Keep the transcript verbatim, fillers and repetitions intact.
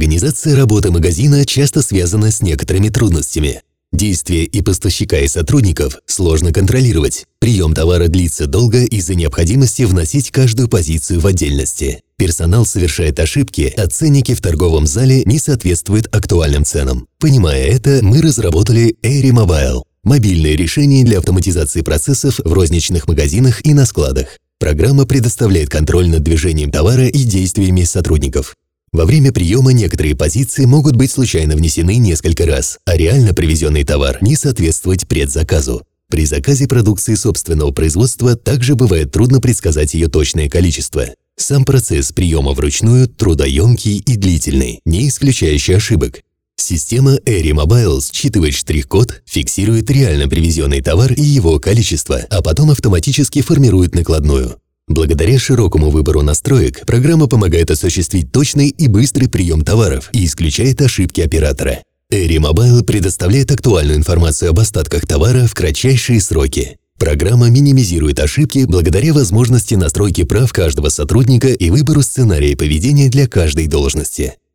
Организация работы магазина часто связана с некоторыми трудностями. Действия и поставщика, и сотрудников сложно контролировать. Прием товара длится долго из-за необходимости вносить каждую позицию в отдельности. Персонал совершает ошибки, а ценники в торговом зале не соответствуют актуальным ценам. Понимая это, мы разработали Airy Mobile – мобильное решение для автоматизации процессов в розничных магазинах и на складах. Программа предоставляет контроль над движением товара и действиями сотрудников. Во время приема некоторые позиции могут быть случайно внесены несколько раз, а реально привезенный товар не соответствовать предзаказу. При заказе продукции собственного производства также бывает трудно предсказать ее точное количество. Сам процесс приема вручную трудоемкий и длительный, не исключающий ошибок. Система Airy Mobile считывает штрих-код, фиксирует реально привезенный товар и его количество, а потом автоматически формирует накладную. Благодаря широкому выбору настроек, программа помогает осуществить точный и быстрый прием товаров и исключает ошибки оператора. Airy Mobile предоставляет актуальную информацию об остатках товара в кратчайшие сроки. Программа минимизирует ошибки благодаря возможности настройки прав каждого сотрудника и выбору сценария поведения для каждой должности.